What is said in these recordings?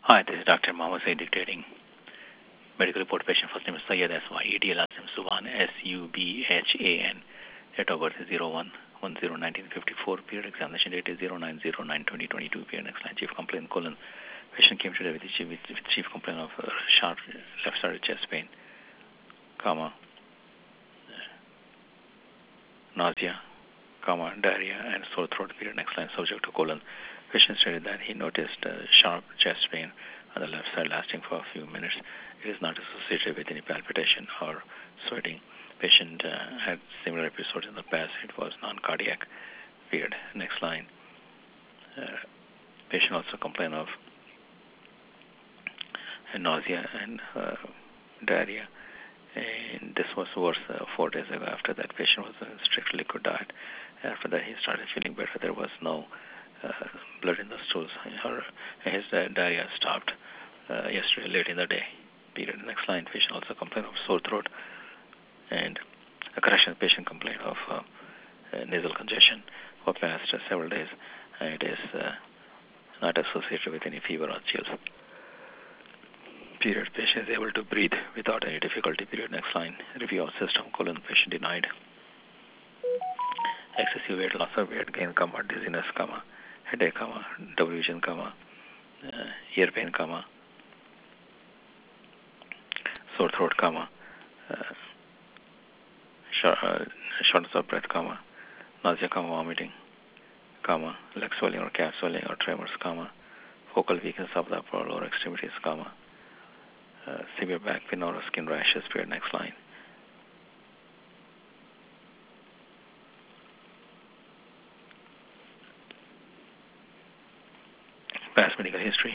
Hi, this is Dr. Mohammed Said dictating. Medical report patient first name is Syed S-Y-E-D, last name Subhan, S-U-B-H-A-N. Date of birth is 01-10-1954. Period examination date is 09-09-2022. Period next line. Chief complaint colon. Patient came today with chief complaint of sharp left-sided chest pain, comma, nausea, comma, diarrhea, and sore throat. Period next line. Subject to colon. Patient stated that he noticed sharp chest pain on the left side lasting for a few minutes. It is not associated with any palpitation or sweating. Patient had similar episodes in the past. It was non-cardiac. Period. Next line. Patient also complained of nausea and diarrhea. And this was worse 4 days ago. After that, patient was on a strict liquid diet. After that, he started feeling better. There was no blood in the stools. His diarrhea stopped yesterday late in the day. Period. Next line. Patient also complained of sore throat and a correction. Patient complained of nasal congestion for past several days. It is not associated with any fever or chills. Period. Patient is able to breathe without any difficulty. Period. Next line. Review of system. Colon. Patient denied. Excessive weight loss or weight gain, comma, dizziness, comma, headache, comma, double vision, comma, ear pain, comma, sore throat, comma, shortness of breath, comma, nausea, comma, vomiting, comma, leg swelling or calf swelling or tremors, comma, focal weakness of the upper or lower extremities, comma, severe back pain or skin rashes. Period. Next line. Past medical history.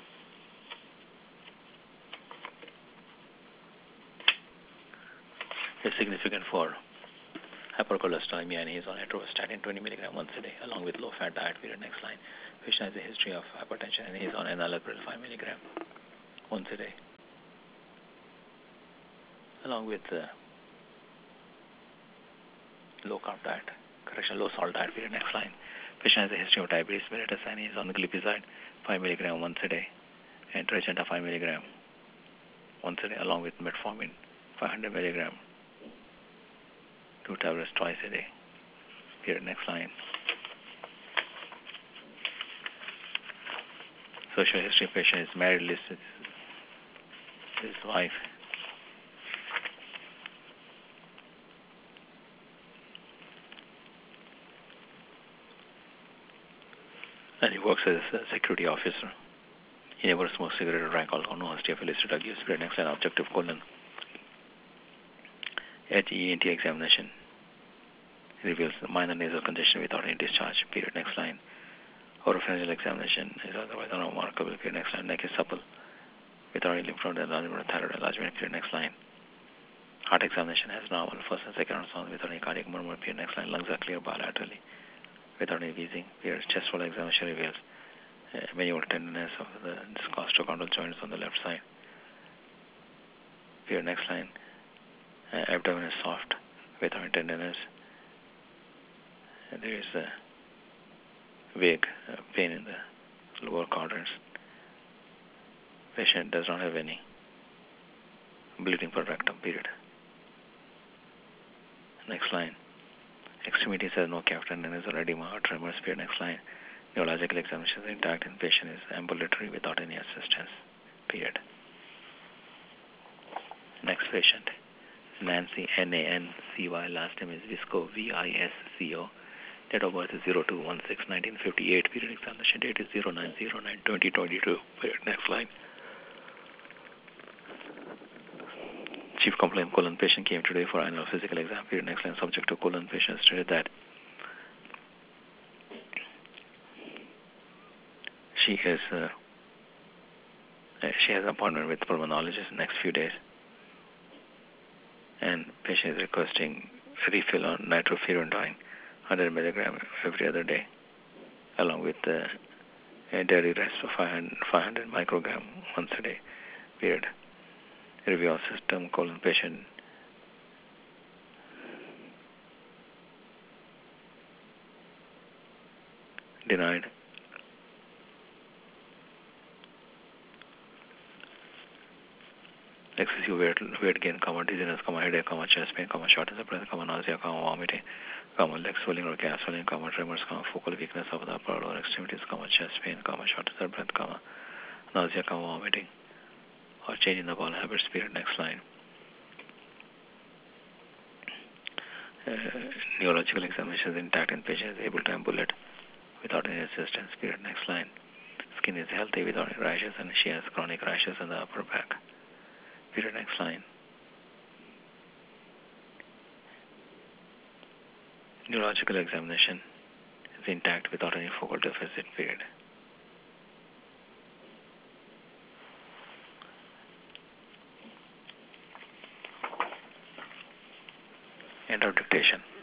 Is significant for hypercholesterolemia and he is on atorvastatin 20 mg once a day along with low-fat diet. Period. Next line. Patient has a history of hypertension and he is on enalapril 5 mg once a day along with low-carb diet, correction, low-salt diet. Period. Next line. Patient has a history of diabetes mellitus and he is on glipizide 5 mg once a day and Trazenta 5 mg once a day along with metformin 500 mg, 2 tablets twice a day. Period. Next line. Social history. Patient is married, listed his wife. And he works as a security officer. He never smoked cigarette or drank alcohol, no history of illicit drug use. Period. Next line. Objective colon. HENT examination reveals minor nasal congestion without any discharge. Period. Next line. Oropharyngeal examination is otherwise unremarkable. Period. Next line. Neck is supple without any lymph node enlargement or thyroid enlargement. Period. Next line. Heart examination has normal first and second sound without any cardiac murmur. Period. Next line. Lungs are clear bilaterally without any wheezing. Period. Chest wall examination reveals manual tenderness of the costochondral joints on the left side. Period. Next line. Abdomen is soft without any tenderness. And there is a vague pain in the lower quadrants. Patient does not have any bleeding per rectum. Period. Next line. Extremities has no calf tenderness or edema or tremors. Period. Next line. Neurological examination is intact and patient is ambulatory without any assistance. Period. Next patient. Nancy, N-A-N-C-Y. Last name is Visco, V-I-S-C-O. Date of birth is 02-16-1958. Period. Examination date is 09-09-2022. Period. Next line. Chief complaint colon. Patient came today for annual physical exam. Period. Next line. Subject to colon. Patient stated that she has an appointment with pulmonologist in the next few days, and patient is requesting a refill on nitrofurantoin 100 mg every other day, along with a daily rest of 500 microgram once a day. Period. Review of system colon. Patient denied. excessive weight gain, dizziness, headache, chest pain, shortness of breath, nausea, vomiting, leg swelling or gas swelling, tremors, focal weakness of the upper or lower extremities, chest pain, shortness of breath, nausea, vomiting, or change in the bowel habits. Period. Next line. Uh, Neurological examination is intact and patient is able to ambulate without any assistance. Period. Next line. Skin is healthy without any rashes and she has chronic rashes in the upper back. Period. Next line. Neurological examination is intact without any focal deficit. Period. End of dictation.